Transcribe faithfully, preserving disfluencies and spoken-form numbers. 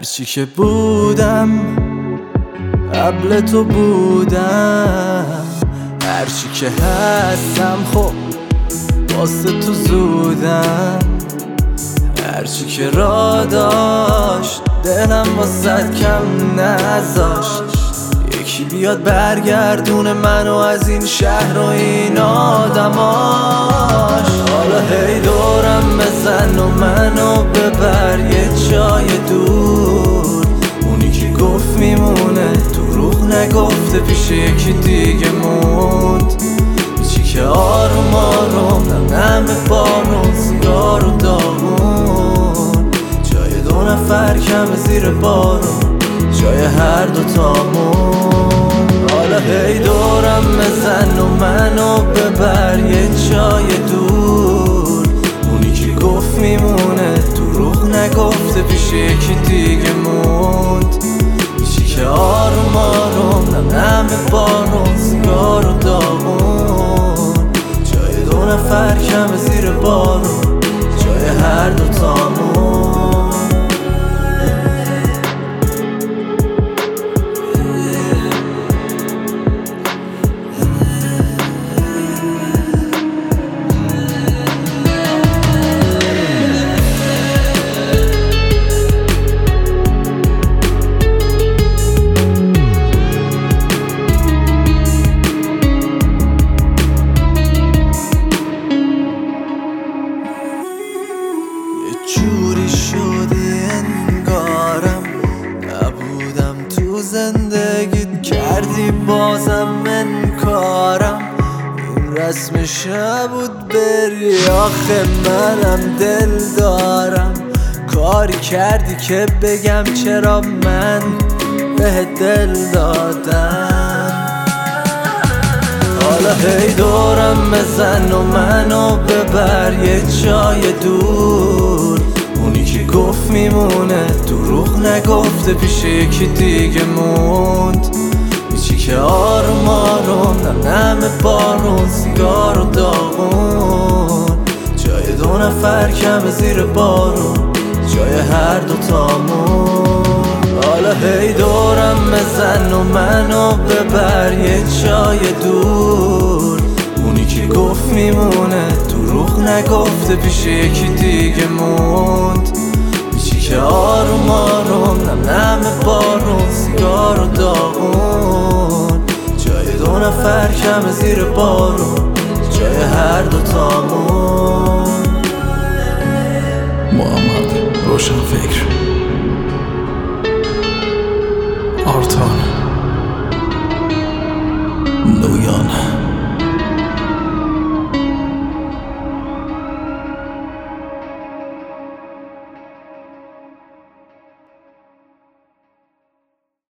هرچی که بودم قبل تو بودم، هرچی که هستم خب واسه تو زودم، هرچی که را داشت دلم واسه کم نذاشت. یکی بیاد برگردونه منو از این شهر و این آدماش. حالا هی دورم بزن و منو ببر یه جای دور، اونی که گفت میمونه دروغ نگفته پیش یکی دیگه موند. چی که آروم آروم نم نم بارون سیگار و داغون، جای دو نفر کم زیر بارون جای هر دوتامون. حالا هی دورم بزن و منو ببر یه جای دور، اونی که گفت میمونه دروغ نگفته پیش یکی دیگه موند. چی که آروم آروم نم نم بارون سیگار و داغون، جای دو نفر کم زیر بارون جای هر دوتامون. جوری شدی انگارم نبودم تو زندگیت، کردی بازم انکارم. این رسمش نبود بری آخه منم دل دارم. کاری کردی که بگم چرا من به دل دادم. حالا هی دورم بزن و منو ببر یه جای دور، اونی که گفت میمونه دروغ نگفته پیش یکی دیگه موند. چی که آروم آروم نم نم بارون سیگار و داغون، جای دو نفر کم زیر بارون جای هر دوتامون. حالا هی دورم بزن و منو ببر یه جای دور، اونی که گفت میمونه دروغ نگفته پیش یکی دیگه موند. چی که آروم آروم نم نم بارون سیگار و داغون، جای دو نفر کم زیر بارون جای هر دوتامون. محمد روشن فکر